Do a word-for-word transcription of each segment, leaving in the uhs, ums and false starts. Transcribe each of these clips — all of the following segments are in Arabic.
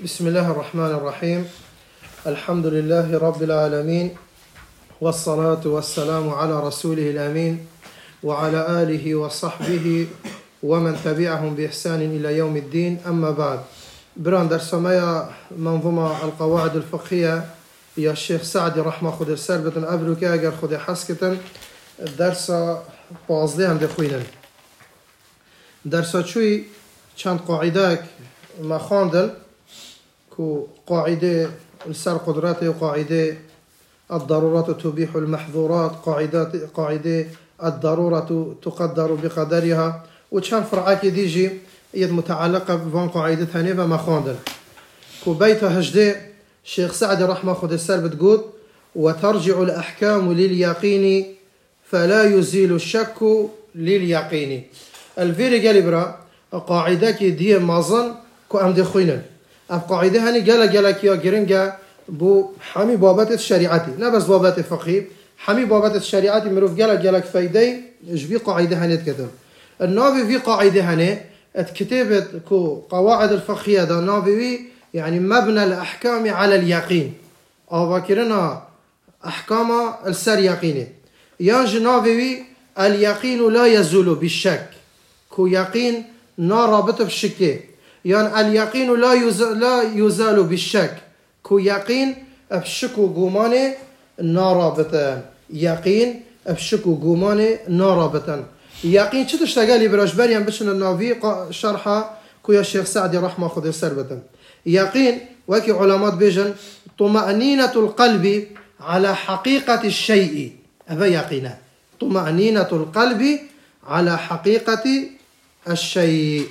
بسم الله الرحمن الرحيم. الحمد لله رب العالمين، والصلاة والسلام على رسوله الأمين وعلى آله وصحبه ومن تبعهم بإحسان إلى يوم الدين. أما بعد، بران درسمايا منظومة القواعد الفقهية يا الشيخ سعدي رحمه خود السربة أبروكا أجر خود حسكة درس بازده هم دخوينن. درس شوي چند قاعدة ما خاندل كو قاعدة السر قدرات وقاعدة الضرورات تبيح المحظورات، قاعدة قاعدة الضرورة تقدر بقدرها، وشان فرعاك ديجي يد متعلقة بفان قاعدة هنيفا ما خاندل كو بيت هجدة شيخ سعد رحمه خود السر بتقول: وترجع الأحكام لليقين فلا يزيل الشك لليقين. الفيري قال برا قاعدة كي دي مازن كو أم دي خوينن القاعدة هني قال قالك يا جرينجا بو حمي بابات الشريعتي، لا بس بابات الفقهي، حمي بابات الشريعتي مروف قال قالك فايدي جبي قاعدة هني تكتب النابي في قاعدة هني اتكتبت كو قواعد الفقهية ده نابي يعني مبنى الأحكام على اليقين أو بكرنا أحكام السر يقيني يانج نابي اليقين لا يزول بالشك كو يقين ناربط بالشك، يعني اليقين لا يزال, لا يزال بالشك كو يقين بشك وقومان ناربطا، يقين بشك وقومان ناربطا. يقين شو تشتغلي برجبري ام بشن النافي شرحه كو يا الشيخ سعدي رحمه خذ سربة. يقين وكي علامات بيجن طمأنينة القلب على حقيقة الشيء، هذا يقينا طمأنينة القلب على حقيقة الشيء.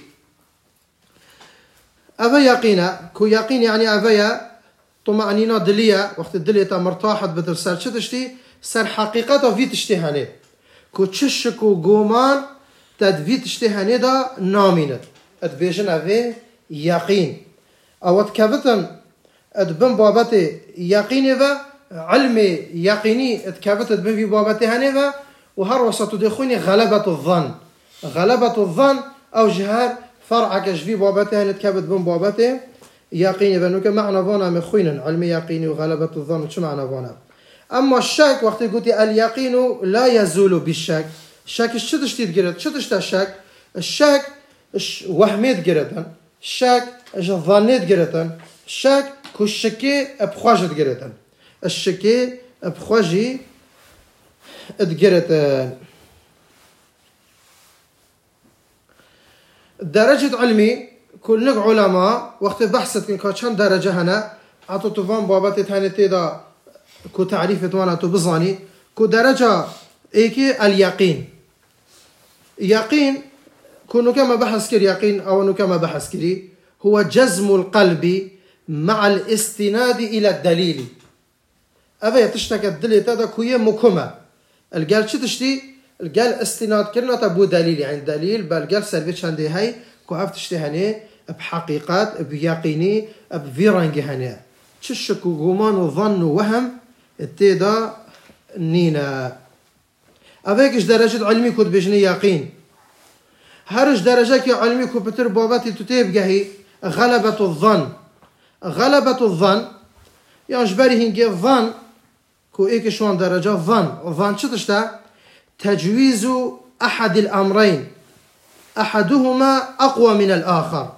أبا يقينا كو يقين يعني أبايا طمأنينة دلية وقت الدلية مرتاحت بدل سر شتشتي سر حقيقته في تشتهاني كو تششكو قومان تد في تشتهاني دا نامينت ادبيجن أبي يقين أو اتكابتن ادبن بابتي يقيني و علمي يقيني اتكابت ادبن في بابتي هاني و وهر وسط دخوني غلبة الظن غلبة الظن أو جهار فرعك جفي بابته نتكبت بن بابته يقيني بنوك معنى فانا مخوينا علمي يقيني وغلبة الظن شو معنى فانا. أما الشك وقت قلت اليقين لا يزول بالشك، الشك شو تشتيت جرت شو تشت الشك الشك وهميت جرتن، الشك ظنيت جرتن، الشك كشكي بخواجت جرتن، الشكي بخواجي ادجرتن. درجة علمي كل نوع علماء وقت بحثت كن كان درجة هنا عطوا تفهم بابات ثاني تدا كو تعريف وانا تو بزاني كو درجة ايكي اليقين. يقين كونو كما بحث كري يقين او انو كما بحث كري هو جزم القلب مع الاستناد الى الدليل. ابا تشتكى الدليل تدا كويه مكمه القال شو تشتي القال استناد كرنا تبو دليل يعني دليل بالقال سربيتش عندي هاي كوعرف تشتهني بحقيقات بيقيني بفيرانجي هنا تشك وغمان وظن ووهم التيدا نينا. أبيكش درجة علمي كنت بجني يقين هرج درجة علمي كنت بتر باباتي تتيب جهي غلبة الظن غلبة الظن يعني جبري هنجي الظن كو إيك شوان درجة ظن الظن شو تشتا تجويز أحد الأمرين أحدهما أقوى من الآخر.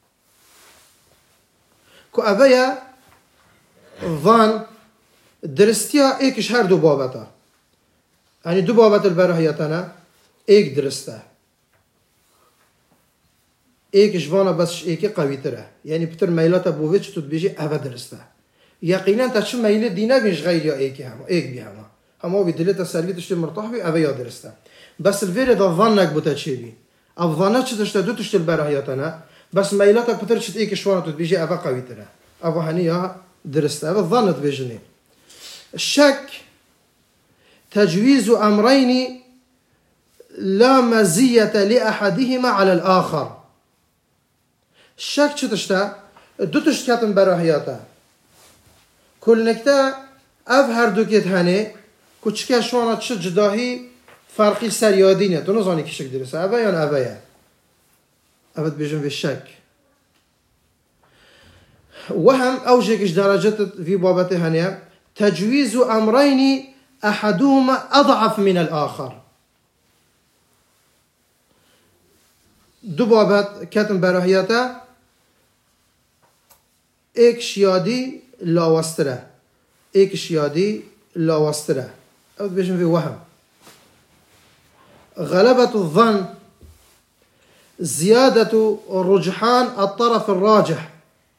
كو أبايا ظن درستيا إيكش هر دو بابتا يعني دو بابت البراهيتنا إيك درسته إيكش فانا بس إيكي قوي تره يعني بتر ميلاتا بوفيتش تتبيجي أبا درسته يقينا تشو ميلة دينا بيش غير يا إيكي هما إيك بيهما هما بدلتا سربي تشتي مرتاح بي أبا يا درسته بس الفيري دا ظنك بتشيبي أفضلنا شو تشتى دو تشتى البراهياتنا بس ميلاتك بتر شت إيك شوانة تبيجي أبا قوي ترى أبا هنيا درست أبا ظنت بيجني. الشك تجويز أمرين لا مزية لأحدهما على الآخر. الشك شو تشتى دو تشتكاتن براهياتا كل نكتا أفهر دو كيت هني كوشكا شوانة تشت جداهي فرقي سريادينه تو نزانی که شک درسته أبا یا نه أبا یا أبد بيجن في الشك. وهم أوجيكش درجة في بابته هنيا تجويز أمرين أحدهما أضعف من الآخر. دو بابت كتن براهياته ایک شیادی لاوستره ایک شیادی لاوستره او بيجن في وهم. غلبة الظن زيادة رجحان الطرف الراجح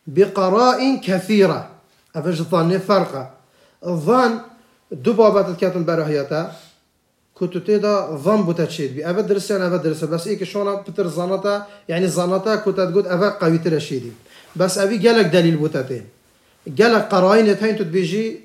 بقراء كثيرة. أفش الظن فرقة الظن دو بابات الكاتم براهياته كنتو تيدا ظن بتشيد بي أبد درسي أنا أبد درسي بس إيك شونا بتر ظنتا يعني ظنتا كنت تقول أبد قوي ترشيدي بس أبي جالك دليل بوتاتين جالك قرائن يتهين تتبيجي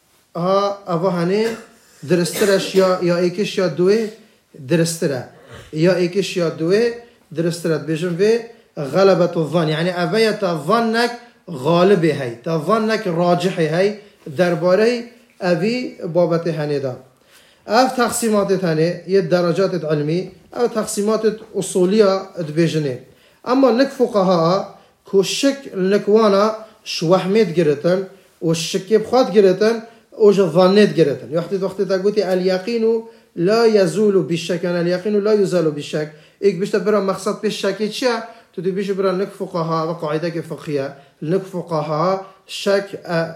ها أبا هني درسترش يا يا إيكش يا دوي درستره يا إيكش يا دوي درستره بيجن في غلبة الظن يعني أبي تظنك غالب هاي تظنك راجح هاي درباري أبي بابته هني دا أف تقسيمات هني يد درجات علمي أو تقسيمات أصولية تبيجني. أما لك فقهاء كوشك لكوانا شوحميت جرتن والشك بخات جرتن وج ظنيت جرتن. يحتي وقت تقولي اليقين لا يزول بالشك أنا اليقين لا يزال بالشك. إيك بيش تبرا مقصد بالشك إيشيا تدي بيش برا لك فقهاء وقاعدة فقهية لك فقهاء شك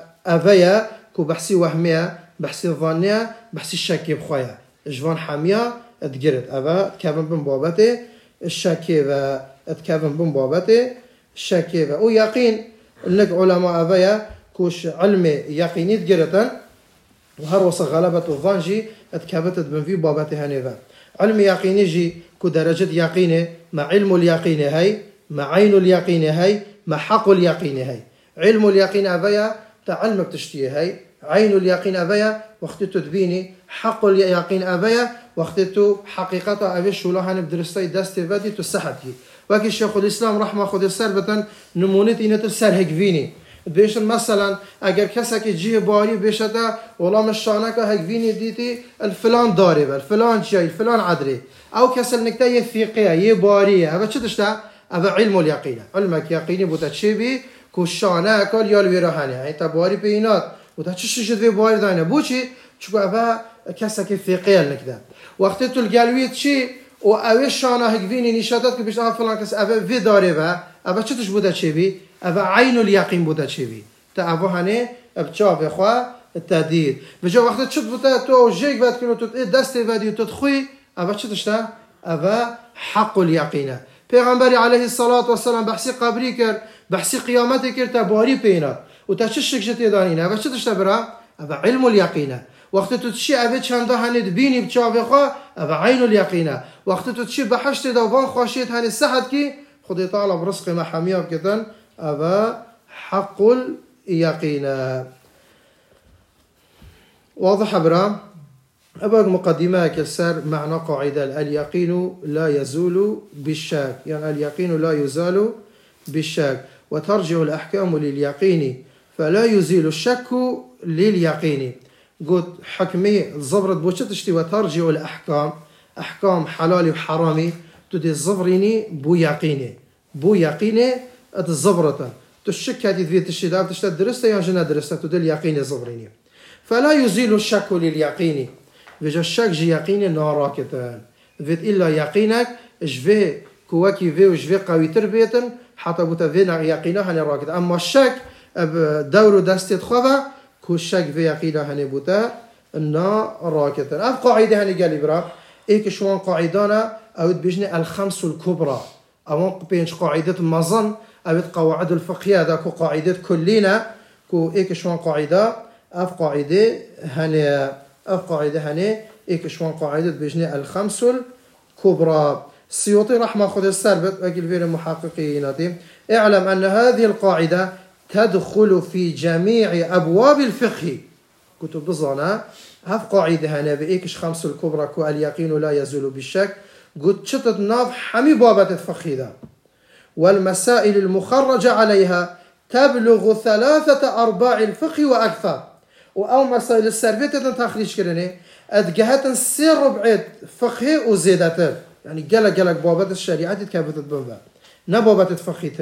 أفيا كو بحسي وهمية بحسي ظنية بحسي الشك بخويا جوان حامية تجرت أبا تكابن بن بابته الشك و تكابن بن بابته الشك و ويقين لك علماء أبايا كوش علم يقيني تجرتن وهروس غلبة الظن جي تكابتت بن في بابته هنذا علم يقيني جي كو درجة يقينه مع علم اليقين هاي مع عين اليقين هاي مع حق اليقين هاي. علم اليقين أبايا تعلم بتشتيه هاي عين اليقين أبايا وقتتو تبيني حق اليقين أبايا وقتتو حقيقة أبي شولها بدرستي دستي بدي تسحتي وكي الشيخ الإسلام رحمه خد السربة نمونت إنت السر هكفيني بيشن مثلا اگر كسك جيه باري بيشتا والله مش شانك هكفيني ديتي الفلان داري الفلان شيء الفلان عدري او كسل نكتا يثيقية يبارية هذا شو تشتا هذا علم اليقين علمك يقيني بوتشيبي كوشانا كل يال ويرهاني هاي تباري بينات وتشش شد في باري داينا بوشي شو هذا كسك الثقيل نكذا وقت الجلويت شيء وأوي شانا هكفيني نشاتك بيش فلان كس أبا في داري با أبا شو تش بوتشيبي أبا عين اليقين بوتشيبي تا أبو هني بتشاف إخوة التهديد بجا وقت شد بوتا تو جيك بعد كنو تت دستي بدي تدخوي أبا شو تشتا أبا حق اليقين. پیغمبر عليه الصلاة والسلام بحسي قبري كر بحسي قيامتي كر تباري بينا وتششك جتي دانينا أبا شو تشتا برا أبا علم اليقين. وقت تتشي أبي چنده هني دبيني بتشاف إخوة أبا عين اليقين. وقت تتشي بحشت دوان خواشيت هني السحد كي خدي طالب رزق محامية بكتن أبا حق اليقين. واضح برا أبا مقدمة كسر معنى قاعدة اليقين لا يزول بالشك يعني اليقين لا يزال بالشك وترجع الأحكام لليقين فلا يزيل الشك لليقين. قلت حكمي الزبرة بوشتشتي وترجع الأحكام أحكام حلال وحرامي تدي الزبريني بو يقيني بو يقيني الزبرة تشك هذه في الشداب تشتد درسته يعني جنا درسته تدي اليقين الزبريني فلا يزيل الشك لليقين. فيجا الشك جي يقيني ناراكتان فيت إلا يقينك جفي كواكي في وجفي قوي تربية حتى بتفينا يقينها نراكت. أما الشك دور دستي تخوضا كو الشك في يقينها نبوتا نراكتان. أف قاعدة هني قالي برا إيك شوان قاعدانا أود بيجني الخمس الكبرى أو بينش قاعدة المظن أود قواعد الفقهية ذا كو قاعدة كلنا كو إيك شوان قاعدة أف قاعدة هني أف قاعدة هني إيك شوان قاعدة بيجني الخمس الكبرى. السيوطي رحمه خذ السربت أجل فير المحققين اعلم أن هذه القاعدة تدخل في جميع أبواب الفقه كتب بظنا هف قاعدة هنا بإيكش خمس الكبرى كو اليقين لا يزول بالشك قد شتت ناف حمي بابة الفقه ذا والمسائل المخرجة عليها تبلغ ثلاثة أرباع الفقه وأكثر. وأو مسائل السربية تخريج كرني أدجهت سير ربعت فقه وزيدته يعني جل جل بابة الشريعة كيف تتبنى نبابة الفقه تني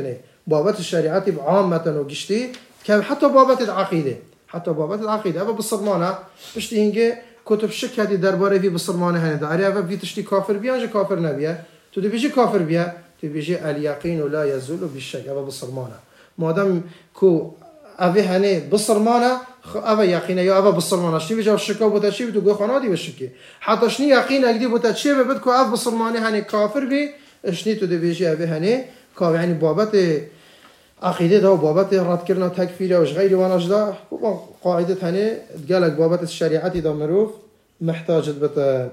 بابات الشريعة عامة وقشتي كان حتى بابات العقيدة حتى بابات العقيدة أبا بصرمانة بشتي هنجي كتب شك هذه دربارة في بصرمانة هنا داري أبا في تشتي كافر بيا جا كافر نبيا تودي بيجي كافر بيا تودي بيجي اليقين لا يزول بالشك أبا بصرمانة ما دام كو أبي هني بصرمانة أبا يقينه يا أبا بصرمانة شني بيجي الشكا بتشي بتوجه خنادي بالشكي حتى شني يقينه جدي بتشي بدكو أبا بصرمانة هني كافر بي شني تودي بيجي أبي هني كاف يعني بابات عقيدة ده وبابات رد كرنا تكفير وش غيره ونجده قاعدة هني تقالك بابات الشريعة ده مروف محتاج بت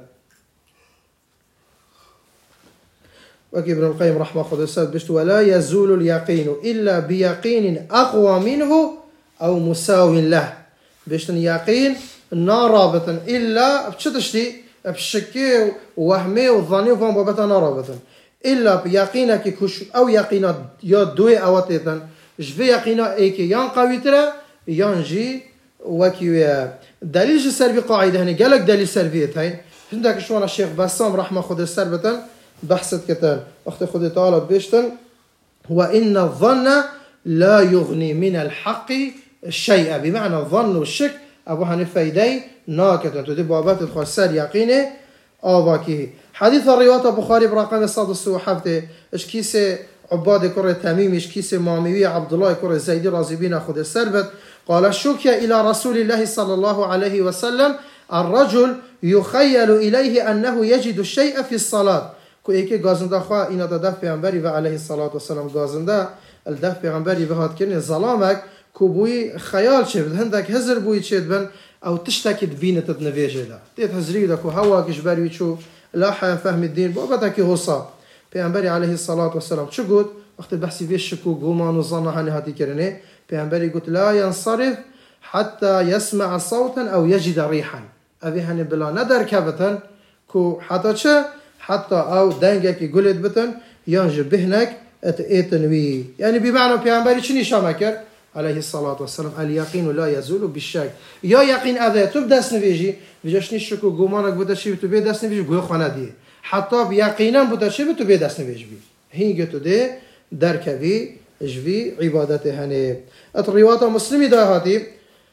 وكي ابن القيم رحمه الله الساد بشت ولا يزول اليقين إلا بيقين أقوى منه أو مساو له بشت يقين نارابة إلا بشتشتي بشكي ووهمي وظني وفهم بابات نارابة إلا بيقينك كش أو يقينا يا دوي أو تيتن جفي يقينا إيك يان قوي ترى يان جي وكي دليل السربي قاعدة هني قالك دليل سربية هاي عندك شوان الشيخ بسام رحمه خد السربة بحثت كتان أخت خد تعالى بيشتن وإن الظن لا يغني من الحق شيئا بمعنى الظن والشك أبو حنيفة يدي ناكتن تدي بابات الخسار يقينه آواكي حديث الرواية البخاري برقم السادس وحفته إيش كيسة عباد كرة تميم إيش كيسة معموية عبد الله كرة زيدي رازبين أخذ السربت قال شكي إلى رسول الله صلى الله عليه وسلم الرجل يخيل إليه أنه يجد الشيء في الصلاة كويكي غازندا خوا إن تدف بيعنبري عليه الصلاة والسلام غازندا الدف بيعنبري بهاد كرني ظلامك كوبوي خيال شفت هندك هزر بوي شدبن أو تشتكي بينة تنفيجه ده تيت هزري دك وهوا كشبري تشوف لا حيان فهم الدين بابتك هوصا بيعنبري عليه الصلاة والسلام شو قلت وقت البحث في الشكوك وما نظن هني هاتي كرني بيعنبري قلت لا ينصرف حتى يسمع صوتا أو يجد ريحا أبي هني بلا ندر كبتن كو حتى شا حتى أو دنجك يقولت بتن ينجب بهنك اتنوي يعني بمعنى بيعنبري شني شامكر عليه الصلاة والسلام اليقين لا يزول بالشك يا يقين هذا تبدأ سنفيجي بيجاشني الشكو قومانك بده شيء تبي سنفيجي قوي خانة دي حتى بيقينا بده شيء تبي سنفيجي بي هي قلت ده دركبي جبي عبادته هني الرواية مسلمي ده هذه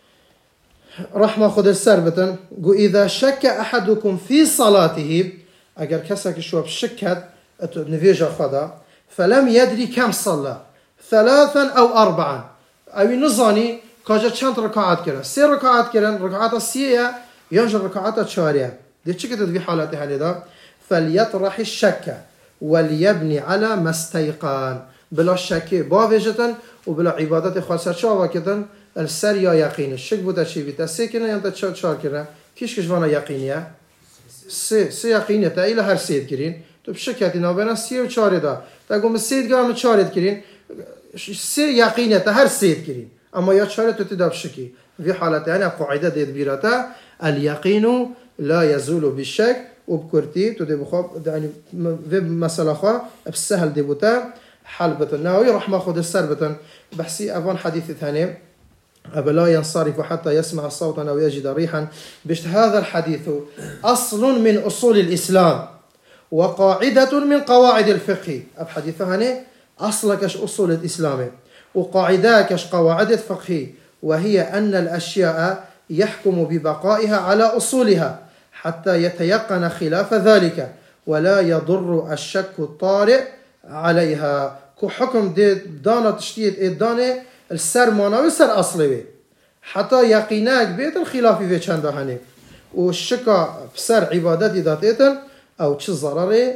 رحمة خد السربة قو إذا شك أحدكم في صلاته أجر كسك شو بشكت نفيجا خدا فلم يدري كم صلى ثلاثا أو أربعا أو نظاني كاجا چند ركعات كرن سي ركعات كرن ركعات السيئة ينجر ركعات الشارية دي چكت في حالته هذا فليطرح الشك وليبني على ما استيقان بلا شك باوجة وبلا عبادة خالصة شاوا كتن السر يا يقين الشك بودا شي بيتا سي كنا ينتا چار چار كرن كيش كشوانا يقينية سي سي يقينية تا إلى هر سيد كرين تو بشكتي نابنا سي و چار دا تا قوم سيد قام چارد كرين سي يقينية هر سيد كرين أما يا چاره تتداب شكي في حالته يعني قاعدة ديت بيراتا اليقين لا يزول بالشك وبكرتي تدي بخاب يعني في مسألة خا بسهل ديبوتا حلبة النووي رحمة خد السربة بحسي أفان حديث ثاني أبا لا ينصرف حتى يسمع صوتا أو يجد ريحا بشت هذا الحديث أصل من أصول الإسلام وقاعدة من قواعد الفقه أب حديث هاني أصلكش أصول الإسلام وقاعداكش قواعد الفقه وهي أن الأشياء يحكم ببقائها على أصولها حتى يتيقن خلاف ذلك ولا يضر الشك الطارئ عليها كحكم دانا تشتيت إدانة السر مانوي سر أصلي حتى يقيناك بيت الخلاف في چند هني والشكا بسر عبادتي داتيتن أو تش ضرري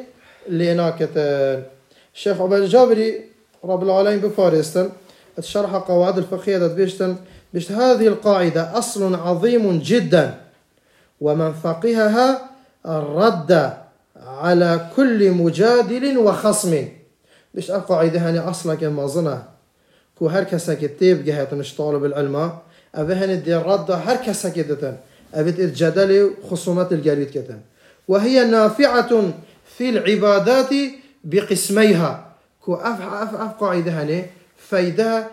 ليناكتن الشيخ عبد الجابري رب العالمين بفارستن الشرح قواعد الفقهية بيشتن بيشت هذه القاعدة أصل عظيم جدا ومن فقهها الرد على كل مجادل وخصم بيشت القاعدة هني أصلا كما ظنه كو هر كسا كتيب جهة نشطال بالعلم أبهن دي الرد هر كسا كتتن أبت الجدل خصومات الجريد كتن وهي نافعة في العبادات بقسميها كو أف أف أف قاعدة هني فايدة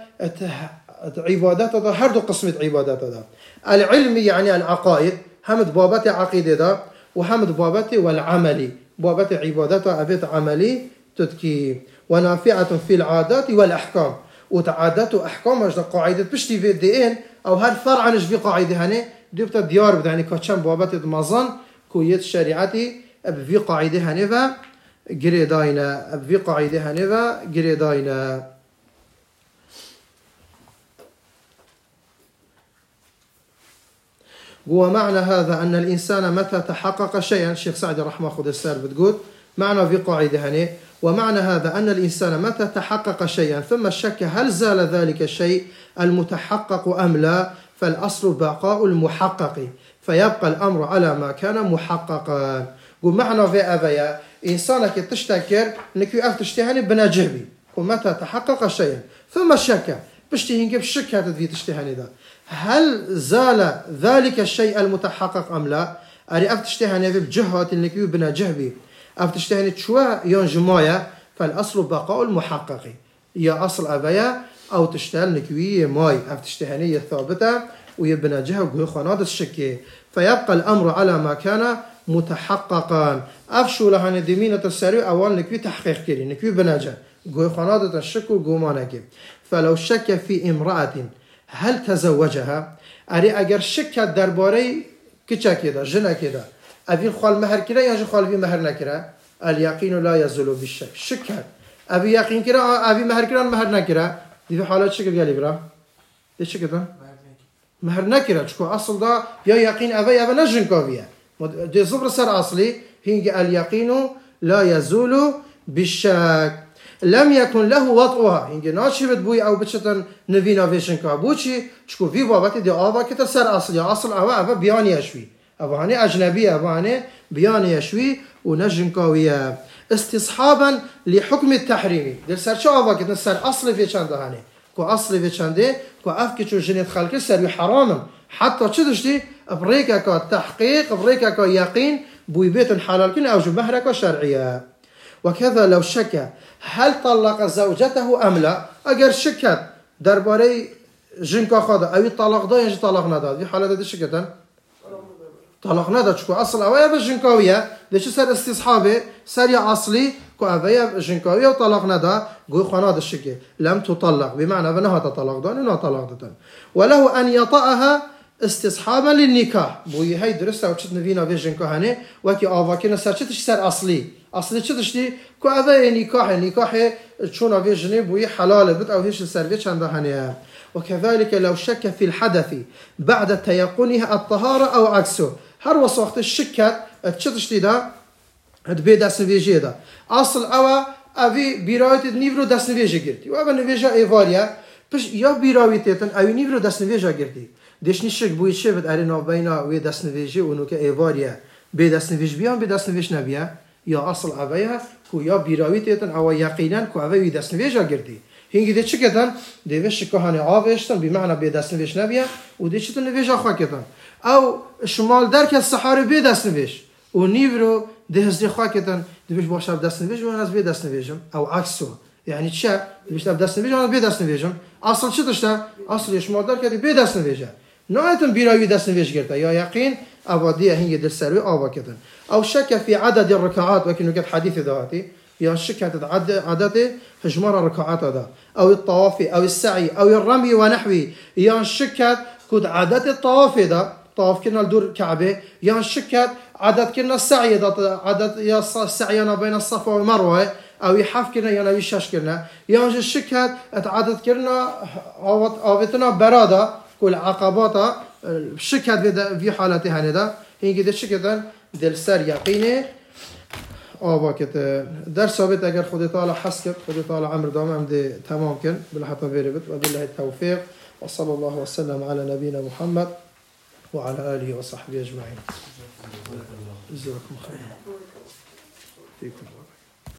عبادات هذا هر دو قسمة عبادات هذا العلم يعني العقائد همد بابات عقيدة ده وهمد بابات والعملي بابات عبادات أبت عملي تتكي ونافعة في العادات والأحكام. وتعادات وأحكام أجد قاعدة بشتي في الدين أو هل فرع نش في قاعدة هني ديبتا ديار بدا يعني كاتشان بابات مازن كويت شريعتي في قاعدة هني جريداينا في قاعدة هني جريداينا. ومعنى هذا أن الإنسان متى تحقق شيئا الشيخ سعد رحمه الله السار بتقول معنى في قاعدة هني ومعنى هذا أن الإنسان متى تحقق شيئا ثم شك هل زال ذلك الشيء المتحقق أم لا فالأصل بقاء المحقق فيبقى الأمر على ما كان محققا. ومعنى في أبيا إنسانك تشتكر أنك يقف تشتهني بنجهبي ومتى تحقق شيئا ثم شك بشتهنك بشك هتدفي تشتهني ذا هل زال ذلك الشيء المتحقق أم لا أري أف تشتهني بجهة أنك بنجهبي أف تشتهني شوى ينجمايا فالأصل بقاء المحقق يا أصل أبيا أو تشتهل نكوي ماي أف تشتهني ثابتة ويبنى جهة وقوي خناد الشكي فيبقى الأمر على ما كان متحققا. أفشو لها ندمينة السريع أول نكوي تحقيق كري نكوي بناجة قوي خناد الشك وقومانك. فلو شك في امرأة هل تزوجها أري أجر شك درباري كتشا كده جنا كده أبي خال مهر كده يا خال في مهر نكره اليقين لا يزول بالشك شك أبي يقين كده أبي مهر كده مهر نكره دي في حالات شك قالي برا إيش كده مهر نكره شكو أصل ده يا يقين أبي أبي نجن كافية دي صفر سر أصلي هي اليقين لا يزول بالشك لم يكن له وطئها هي ناشبت بوي أو بتشتن نفينا فيشن كابوشي شكو في بابتي دي آبا كتر سر أصلي أصل أبا أبا بياني أشوي أباني أجنبي أباني بياني يشوي ونجم كاوية استصحابا لحكم التحريم دل سر شو أبا كتن سر أصل في چند هاني كو أصل في چنده كو أفكي شو جنيت خلق سر حراما حتى تشدشتي بريكا كا تحقيق بريكا كا يقين بوي بيت حلال كن أو جمهرك شرعية. وكذا لو شك هل طلق زوجته أم لا أجر شكت درباري جنكا خاضا أو طلاق دا ينجي طلاق ندا في حالة دي شكتن طلاق ندا شكو أصل أويا بجنكاوية ليش سر استصحابه سر يا أصلي كو أويا بجنكاوية وطلاق ندا قوي خناد الشكي لم تطلق بمعنى بنها تطلق دان إنها طلاق دان وله أن يطأها استصحابا للنكاح بوي هاي درسها وشت نفينا في جنكاهني وكي آواكينا سر شتش سر أصلي أصلي شتش دي كو أويا نكاح نكاح شونا في جني بوي حلال بد أو هيش السر في چند هنيا. وكذلك لو شك في الحدث بعد تيقنها الطهارة أو عكسه هر وصوخت الشكات تشتشتي دا تبي داس نفيجي دا أصل أوا أبي بيراويت نيفرو داس نفيجي جرتي وأبا نفيجا إيفاريا بش يا بيراويتيتن أو نيفرو داس نفيجا جرتي ديش نشك بوي شفت أرينا بينا وي داس نفيجي ونوك إيفاريا بي داس نفيج بيان بي داس نفيج نبيا يا أصل أبيها كو يا بيراويتيتن أو يقينا كو أبي وي داس نفيجا جرتي هنگی دی چی کردن؟ دیوش کهانی آویشتن بمعنى بیدست نویش نبیه و دی چی تو نویش آخوا کردن او شمال درک الصحاري بیدست نویش و نیورو دی هزدی خوا کردن دیوش باشه بدست نویش و از بیدست نویشم او عکسو یعنی چه؟ دیوش بدست نویش و از بیدست نویشم اصل چی داشته؟ اصل شمال درک دی بیدست نویشه نهایتن بیراوی دست نویش کرده یا یقین آبادیه هنگی دل سروی آوا کردن او شک فی عدد الركعات وكأنه قد حديث ذاتي يا شك عدد هجمار ركعات هذا أو الطواف أو السعي أو الرمي ونحوه يا شك كود عدد الطواف ده طواف كنا الدور كعبة يا شك عدد كنا السعي ده عدد يا السعي أنا بين الصفا والمروة أو يحف كنا يا نبي شاش كنا يا شك عدد كنا أو أوتنا برادة كل عقبات شك في حالته هندا هي كده شك ده دل سر يقينه آوا كت درس ثابت أجر خدي طالع حسكت خدي طالع عمر دام عمدي تمام كن بالحطة بيربط وبالله التوفيق وصلى الله وسلم على نبينا محمد وعلى آله وصحبه أجمعين. جزاكم خير. فيكم.